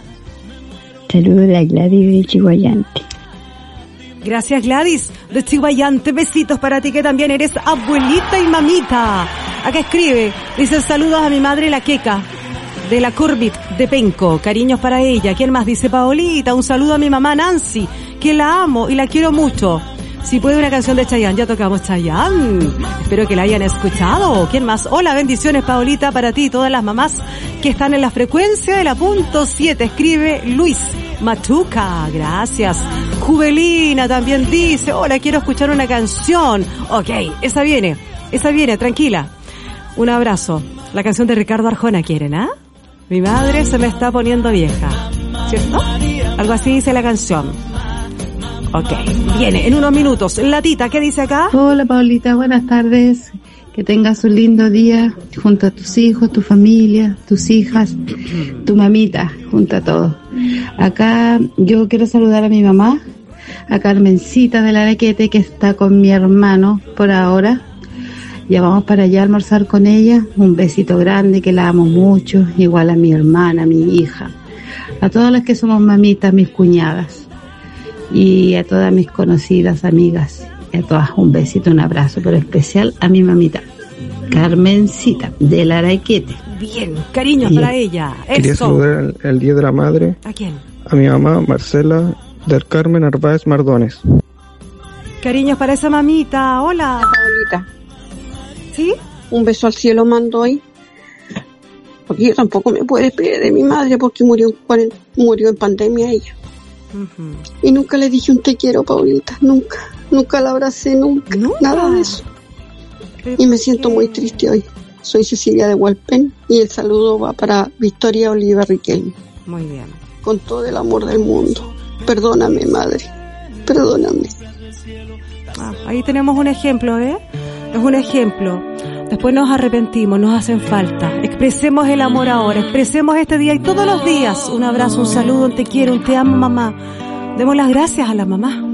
Saludos de Gladys de Chihuayante. Gracias, Gladys de Chihuayante. Besitos para ti que también eres abuelita y mamita. Acá escribe, dice: saludos a mi madre la Queca de la Corbit de Penco, cariños para ella. ¿Quién más? Dice Paolita, un saludo a mi mamá Nancy, que la amo y la quiero mucho. Si puede una canción de Chayanne, ya tocamos Chayanne. Espero que la hayan escuchado. ¿Quién más? Hola, bendiciones Paolita para ti y todas las mamás que están en la frecuencia de la punto siete. Escribe Luis Machuca, gracias. Juvelina también dice: hola, quiero escuchar una canción. Ok, esa viene, esa viene, tranquila. Un abrazo. La canción de Ricardo Arjona quieren, ¿ah? Mi madre se me está poniendo vieja, ¿cierto? Algo así dice la canción. Ok, viene en unos minutos. Latita, ¿qué dice acá? Hola Paulita, buenas tardes. Que tengas un lindo día junto a tus hijos, tu familia, tus hijas, tu mamita, junto a todos. Acá yo quiero saludar a mi mamá, a Carmencita de la Araquete, que está con mi hermano por ahora. Ya vamos para allá a almorzar con ella. Un besito grande, que la amo mucho. Igual a mi hermana, a mi hija. A todas las que somos mamitas, mis cuñadas. Y a todas mis conocidas, amigas. Y a todas un besito, un abrazo, pero especial a mi mamita. Carmencita, del Araiquete. Bien, cariños Y- para ella. Quería Eso. saludar el, el Día de la Madre ¿A quién? a mi mamá Marcela del Carmen Narváez Mardones. Cariños para esa mamita. Hola. Paulita. ¿Sí? Un beso al cielo mando hoy. Porque yo tampoco me puedo despedir de mi madre porque murió, en cuaren- murió en pandemia ella. Ujú. Y nunca le dije un te quiero, Paulita. Nunca. Nunca la abracé, nunca. Nada de eso. Y me siento muy triste hoy. Soy Cecilia de Hualpén y el saludo va para Victoria Oliva Riquelme. Muy bien. Con todo el amor del mundo. Perdóname, madre. Perdóname. Ah, ahí tenemos un ejemplo, ¿eh? Es un ejemplo. Después nos arrepentimos, nos hacen falta. Expresemos el amor ahora, expresemos este día y todos los días. Un abrazo, un saludo, un te quiero, un te amo, mamá. Demos las gracias a la mamá.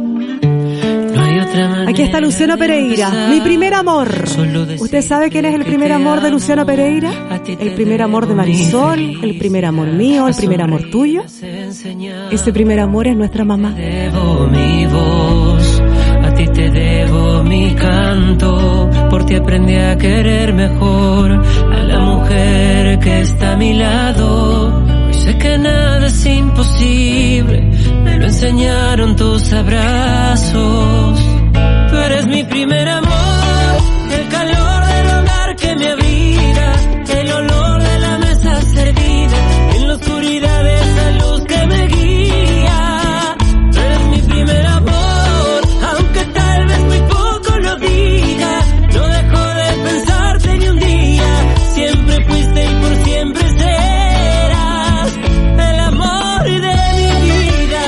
Aquí está Luciano Pereira, mi primer amor. ¿Usted sabe quién es el primer amor de Luciano Pereira? El primer amor de Marisol, el primer amor mío, el primer amor tuyo. Ese primer amor es nuestra mamá. Debo mi voz, a ti te debo mi canto. Por ti aprendí a querer mejor a la mujer que está a mi lado. Hoy sé que nada es imposible, me lo enseñaron tus abrazos. Tú eres mi primer amor, el calor del hogar que me abriga, el olor de la mesa servida, en la oscuridad de esa luz que me guía. Tú eres mi primer amor, aunque tal vez muy poco lo diga, no dejo de pensarte ni un día, siempre fuiste y por siempre serás el amor de mi vida.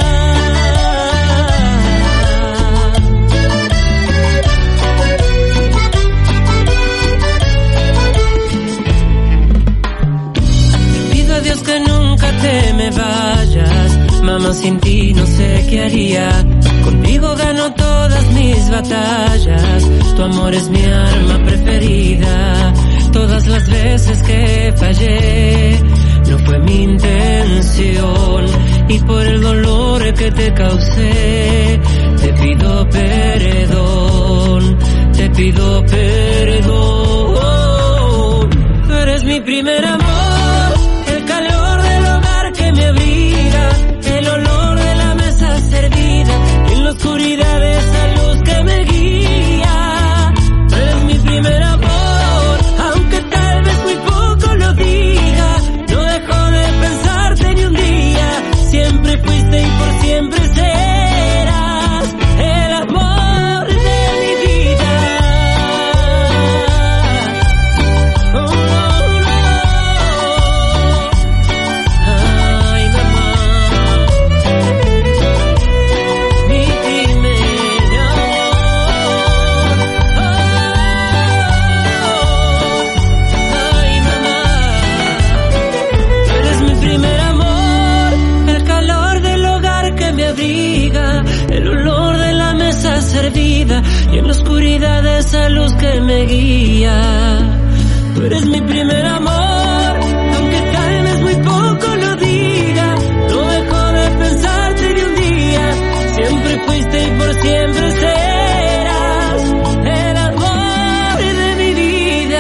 Pido a Dios que nunca te me vayas, mamá, sin ti no sé qué haría. Contigo gano todas mis batallas, tu amor es mi arma preferida. Todas las veces que fallé, no fue mi intención, y por el dolor que te causé, te pido perdón, te pido perdón. Tú eres mi primer amor, el calor del hogar que me abriga, el olor de la mesa servida, en la oscuridad de esa luz que me guía. Tú eres mi primer amor, aunque tal vez muy poco lo diga, no dejo de pensarte ni un día, siempre fuiste y por siempre serás el amor de mi vida. Oh, no, no. Ay, mamá, mi primer amor. Ay, mamá, tú eres mi primer amor, el calor del hogar que me abriga, el olor de la mesa servida, y en la oscuridad de esa luz que me guía. Tú eres mi primer amor, aunque tal vez muy poco lo diga, no dejo de pensarte ni un día, siempre fuiste y por siempre serás el amor de mi vida.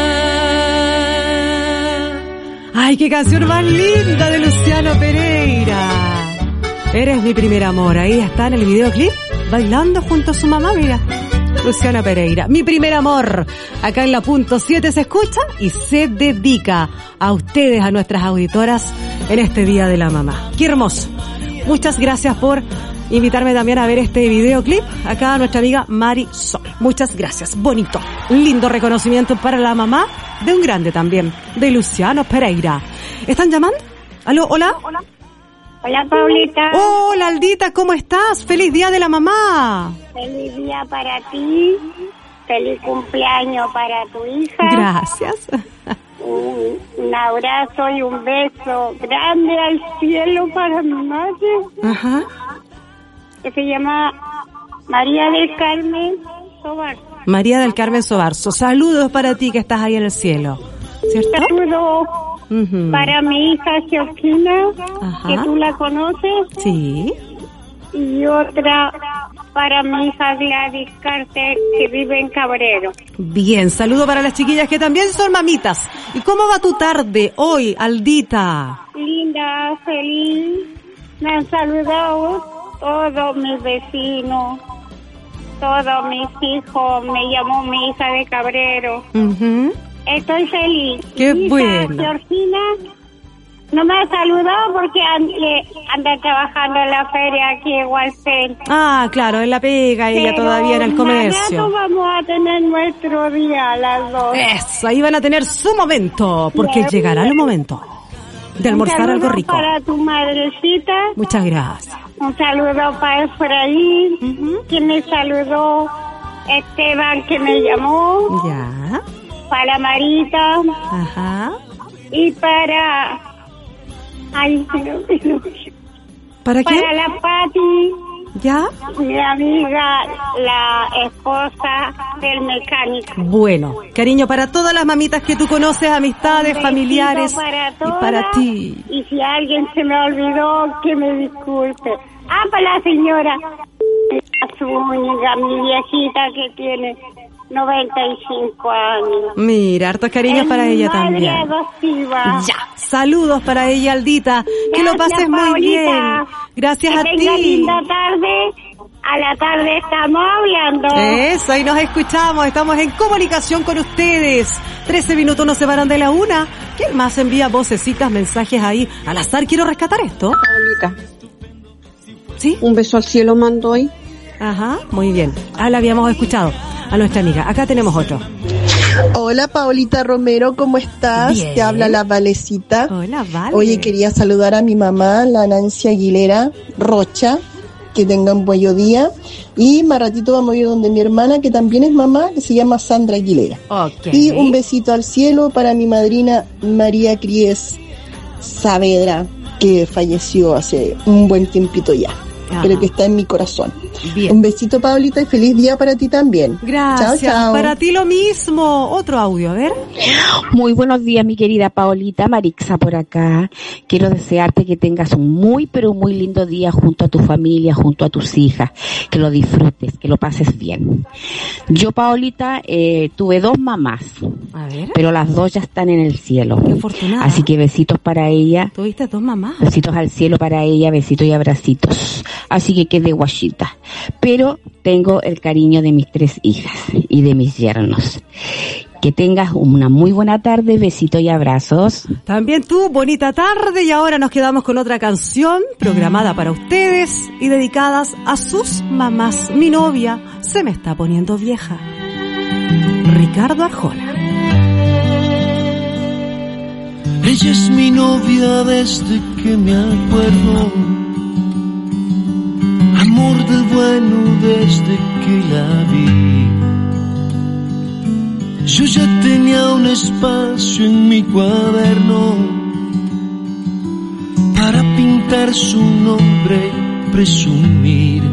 Ay, qué canción más linda de Luciano Pereira. Eres mi primer amor. Ahí está en el videoclip, bailando junto a su mamá, mira. Luciano Pereira, mi primer amor. Acá en la punto siete se escucha y se dedica a ustedes, a nuestras auditoras, en este Día de la Mamá. Qué hermoso. Muchas gracias por invitarme también a ver este videoclip. Acá nuestra amiga Marisol. Muchas gracias. Bonito. Un lindo reconocimiento para la mamá de un grande también, de Luciano Pereira. ¿Están llamando? ¿Aló? ¿Hola? Hola, Paulita. Hola, Aldita, ¿cómo estás? ¡Feliz Día de la Mamá! Feliz día para ti. Feliz cumpleaños para tu hija. Gracias. Un, un abrazo y un beso grande al cielo para mi madre. Ajá. Que se llama María del Carmen Sobarzo. María del Carmen Sobarzo. Saludos para ti que estás ahí en el cielo. ¿Cierto? Saludos Uh-huh. para mi hija Georgina, Ajá. que tú la conoces. Sí. Y otra para mi hija Gladys Carter, que vive en Cabrero. Bien, saludo para las chiquillas que también son mamitas. ¿Y cómo va tu tarde hoy, Aldita? Linda, feliz. Me han saludado todos mis vecinos, todos mis hijos. Me llamó mi hija de Cabrero. Uh-huh. Estoy feliz. Qué mi hija bueno. Georgina no me ha saludado porque anda trabajando en la feria aquí en Hualpén. Ah, claro, en la pega, ella Pero todavía en el comercio. mañana vamos a tener nuestro día a las dos. Eso, ahí van a tener su momento, porque Bien. llegará el momento de almorzar Un algo saludo rico. para tu madrecita. Muchas gracias. Un saludo para Efraín, uh-huh. que me saludó. Esteban, que me llamó. Ya. Para Marita. Ajá. Y para... Ay, no, no. ¿Para qué? Para la Pati. ¿Ya? Mi amiga, la esposa del mecánico. Bueno, cariño para todas las mamitas que tú conoces, amistades, Un familiares, besito para y todas, para ti. Y si alguien se me olvidó, que me disculpe. Ah, para la señora, su única, mi viejita que tiene noventa y cinco años. Mira, hartos cariños Es para mi ella madre también. adoptiva. Ya, saludos para ella, Aldita. Que lo Gracias, pases muy Paulita. bien. Gracias que a tenga ti. linda tarde. A la tarde estamos hablando. Eso, y nos escuchamos, estamos en comunicación con ustedes. Trece minutos nos separan de la una. ¿Quién más envía vocecitas, mensajes ahí? Al azar, quiero rescatar esto. Paulita. ¿Sí? Un beso al cielo mando hoy. Ajá, muy bien. Ah, la habíamos escuchado a nuestra amiga. Acá tenemos otro. Hola Paulita Romero, ¿cómo estás? Bien. Te habla la Valecita. Hola, Vale. Oye, quería saludar a mi mamá, la Nancy Aguilera Rocha, que tengan buen día. Y más ratito vamos a ir donde mi hermana, que también es mamá, que se llama Sandra Aguilera. Okay. Y un besito al cielo para mi madrina María Cries Saavedra, que falleció hace un buen tiempito ya. Ajá. Pero que está en mi corazón. Bien. Un besito, Paulita, y feliz día para ti también. Gracias. Chao, chao. Para ti lo mismo. Otro audio, a ver. Muy buenos días, mi querida Paolita, Marixa por acá. Quiero desearte que tengas un muy, pero muy lindo día junto a tu familia, junto a tus hijas. Que lo disfrutes, que lo pases bien. Yo, Paolita, eh, tuve dos mamás. A ver. Pero las dos ya están en el cielo. Qué afortunada. Así que besitos para ella. Tuviste dos mamás. Besitos al cielo para ella, besitos y abracitos. Así que quede guachita. Pero tengo el cariño de mis tres hijas y de mis yernos. Que tengas una muy buena tarde, besitos y abrazos. También tú, bonita tarde, y ahora nos quedamos con otra canción programada para ustedes y dedicadas a sus mamás. Mi novia se me está poniendo vieja. Ricardo Arjona. Ella es mi novia desde que me acuerdo, amor del bueno desde que la vi. Yo ya tenía un espacio en mi cuaderno para pintar su nombre y presumir.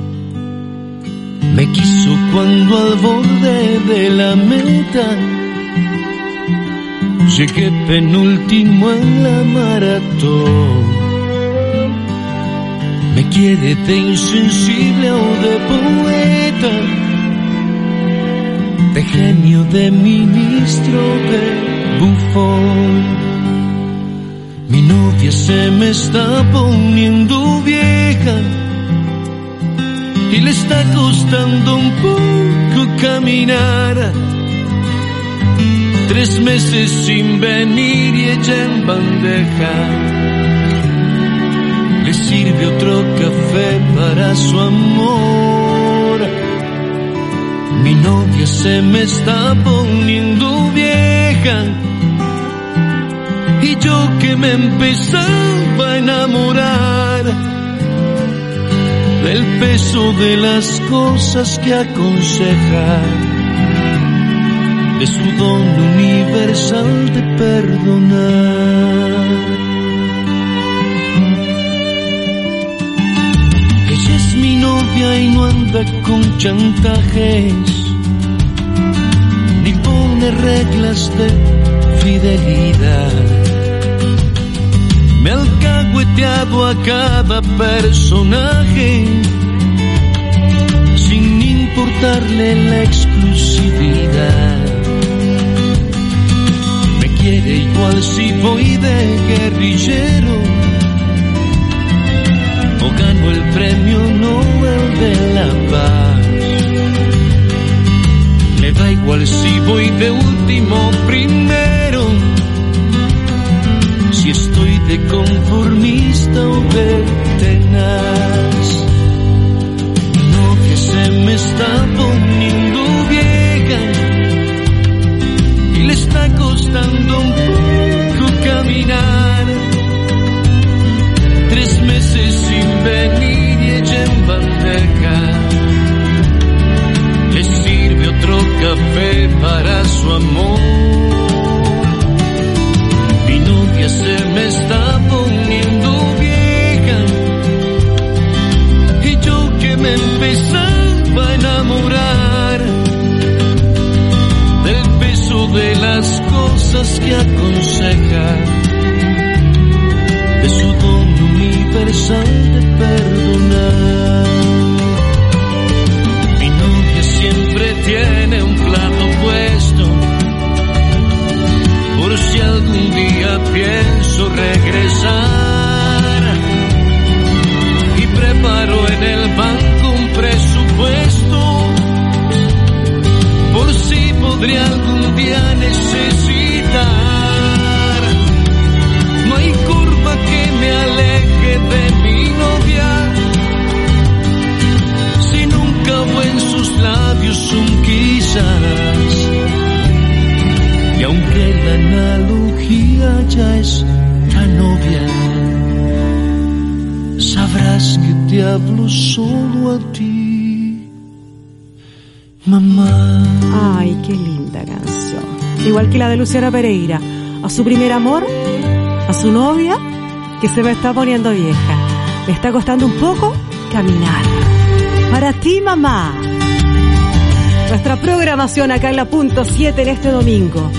Me quiso cuando al borde de la meta llegué penúltimo en la maratón. Me quiere de insensible o de poeta, de genio, de ministro, de bufón. Mi novia se me está poniendo vieja y le está costando un poco caminar. Tres meses sin venir y ella en bandeja. Le sirve otro café para su amor. Mi novia se me está poniendo vieja y yo que me empezaba a enamorar del peso de las cosas que aconseja, de su don universal de perdonar. Ella es mi novia y no anda con chantajes, ni pone reglas de fidelidad. Me ha alcahueteado a cada personaje importarle la exclusividad. Me quiere igual si voy de guerrillero o gano el premio Nobel de la Paz. Le da igual si voy de último primero, si estoy de conformista o de tenaz. Mi novia se me está poniendo vieja y le está costando un poco caminar. Tres meses sin venir y ella en bandeja le sirve otro café para su amor. Mi novia se me está poniendo vieja y yo que me empezaba a enamorar del peso de las cosas que aconseja, de su don universal de perdonar. Mi novia siempre tiene un plato puesto por si algún día pienso regresar, y preparo en el banco un presupuesto por si podría algún día necesitar. No hay curva que me aleje de mi novia, si nunca hubo en sus labios un quizás. Y aunque la analogía ya es la novia, sabrás que te hablo solo a ti, mamá. Ay, qué linda canción. Igual que la de Luciana Pereira. A su primer amor, a su novia, que se me está poniendo vieja. Le está costando un poco caminar. Para ti, mamá. Nuestra programación acá en la punto siete en este domingo.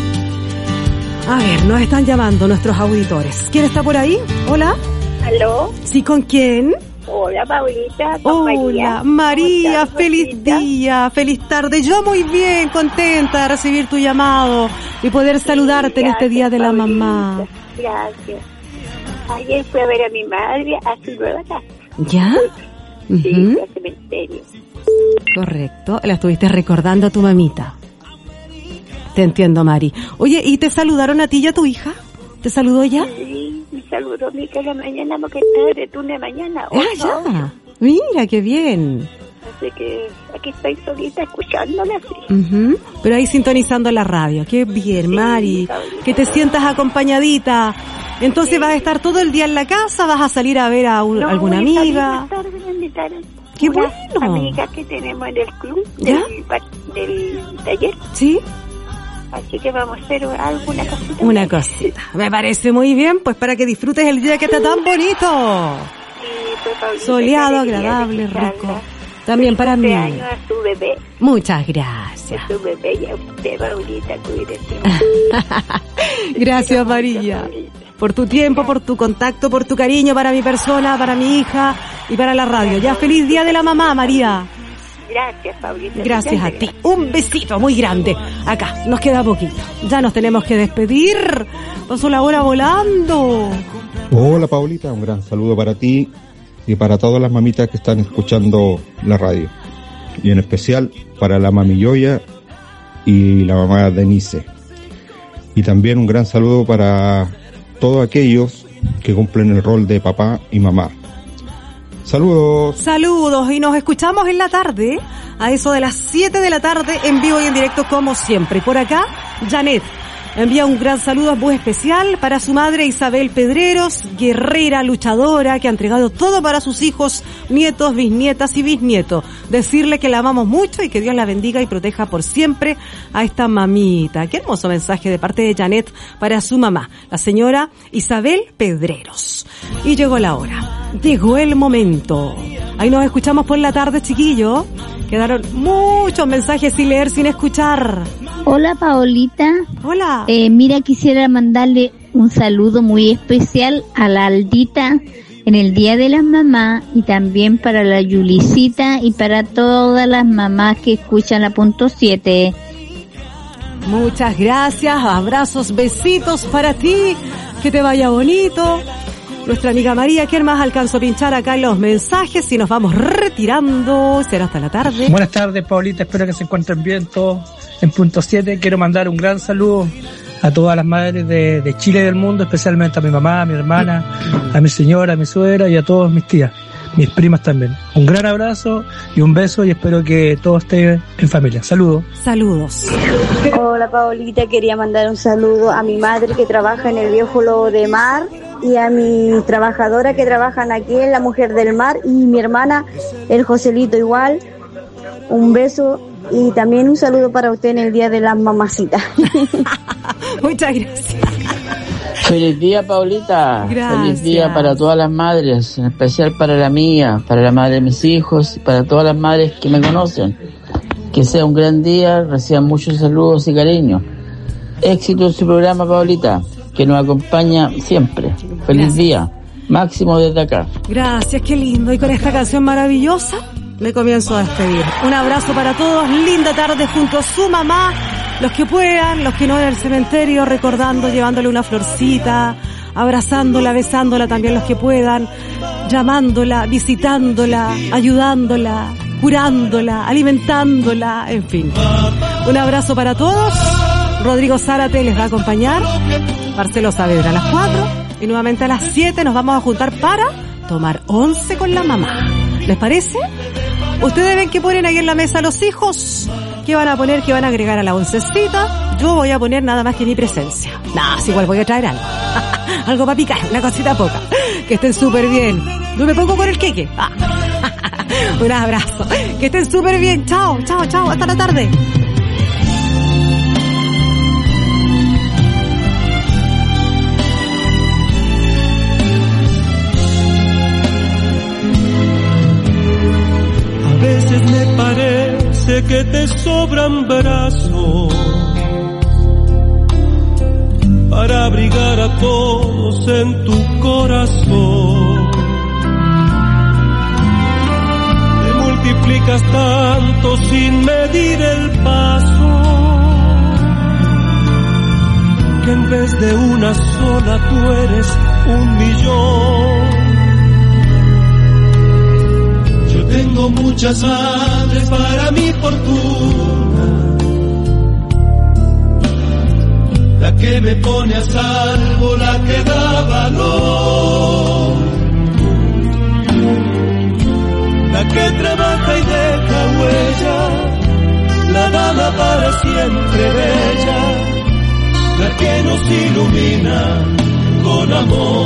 A ver, nos están llamando nuestros auditores. ¿Quién está por ahí? Hola. ¿Aló? ¿Sí, con quién? Hola, Paulita. Con Hola, María. María, feliz día, feliz tarde. Yo muy bien, contenta de recibir tu llamado y poder saludarte sí, gracias, en este Día de la Paulita. Mamá. Gracias. Ayer fui a ver a mi madre a su nueva casa. ¿Ya? Sí, uh-huh. al cementerio. Correcto, la estuviste recordando a tu mamita. Te entiendo, Mari. Oye, ¿y te saludaron a ti y a tu hija? ¿Te saludó ella? Sí, me saludó mi hija la mañana porque estaba de turno de mañana. Ah, ya. Mira, qué bien. Así que aquí estoy solita escuchándola. Sí. Uh-huh. Pero ahí sintonizando la radio. Qué bien, sí, Mari. Que te sientas acompañadita. Entonces sí. ¿Vas a estar todo el día en la casa? ¿Vas a salir a ver a un, no, alguna amiga? Más tarde me invitaron. Qué bueno. Amigas que tenemos en el club del, del taller. Sí. Así que vamos a hacer alguna cosita. Una cosita. Me parece muy bien, pues para que disfrutes el día que está tan bonito. Sí, pues, Paulita, soleado, agradable, rico. También para mí. Años a su bebé. Muchas gracias. A su bebé y a usted, Paulita, cuídese. Gracias, María. Por tu tiempo, por tu contacto, por tu cariño para mi persona, para mi hija y para la radio. Ya feliz Día de la Mamá, María. Gracias, Paulita. Gracias a ti. Un besito muy grande. Acá, nos queda poquito. Ya nos tenemos que despedir. Pasó la hora volando. Hola, Paulita. Un gran saludo para ti y para todas las mamitas que están escuchando la radio. Y en especial para la mami Yoya y la mamá Denise. Y también un gran saludo para todos aquellos que cumplen el rol de papá y mamá. Saludos. Saludos y nos escuchamos en la tarde, a eso de las siete de la tarde, en vivo y en directo como siempre. Por acá, Janet envía un gran saludo muy especial para su madre Isabel Pedreros, guerrera, luchadora, que ha entregado todo para sus hijos, nietos, bisnietas y bisnietos. Decirle que la amamos mucho y que Dios la bendiga y proteja por siempre a esta mamita. Qué hermoso mensaje de parte de Janet para su mamá, la señora Isabel Pedreros. Y llegó la hora, llegó el momento. Ahí nos escuchamos por la tarde, chiquillos. Quedaron muchos mensajes sin leer, sin escuchar. Hola, Paolita. Hola. Eh, mira, quisiera mandarle un saludo muy especial a la Aldita en el Día de las Mamás y también para la Yulicita y para todas las mamás que escuchan la punto siete. Muchas gracias, abrazos, besitos para ti, que te vaya bonito. Nuestra amiga María, ¿quién más alcanzó a pinchar acá en los mensajes? Y nos vamos retirando, será hasta la tarde. Buenas tardes, Paulita, espero que se encuentren bien todos en punto siete. Quiero mandar un gran saludo a todas las madres de, de Chile y del mundo, especialmente a mi mamá, a mi hermana, a mi señora, a mi suegra y a todas mis tías, mis primas también. Un gran abrazo y un beso y espero que todos estén en familia. Saludos. Saludos. Hola, Paulita, quería mandar un saludo a mi madre que trabaja en el Viejo Lobo de Mar y a mi trabajadora que trabajan aquí en La Mujer del Mar y mi hermana, el Joselito igual. Un beso y también un saludo para usted en el Día de las Mamacitas. Muchas gracias. Feliz día, Paulita. Gracias. Feliz día para todas las madres, en especial para la mía, para la madre de mis hijos y para todas las madres que me conocen. Que sea un gran día, reciban muchos saludos y cariños. Éxito en su programa, Paulita, que nos acompaña siempre. Feliz Gracias. Día, máximo desde acá. Gracias, qué lindo. Y con esta canción maravillosa me comienzo a despedir. Un abrazo para todos, linda tarde junto a su mamá, los que puedan, los que no en el cementerio, recordando, llevándole una florcita, abrazándola, besándola también los que puedan, llamándola, visitándola, ayudándola, curándola, alimentándola, en fin. Un abrazo para todos. Rodrigo Zárate les va a acompañar, Marcelo Saavedra a las cuatro y nuevamente a las siete nos vamos a juntar para tomar once con la mamá. ¿Les parece? Ustedes ven que ponen ahí en la mesa los hijos. ¿Qué van a poner? ¿Qué van a agregar a la oncecita? Yo voy a poner nada más que mi presencia. Nah, si igual voy a traer algo. Algo para picar, una cosita poca. Que estén súper bien. Yo me pongo con el queque. Ah. Un abrazo. Que estén súper bien. Chao, chao, chao. Hasta la tarde. A veces me parece que te sobran brazos para abrigar a todos en tu corazón. Te multiplicas tanto sin medir el paso, que en vez de una sola tú eres un millón. Tengo muchas madres para mi fortuna, la que me pone a salvo, la que da valor, la que trabaja y deja huella, la dama para siempre bella, la que nos ilumina con amor.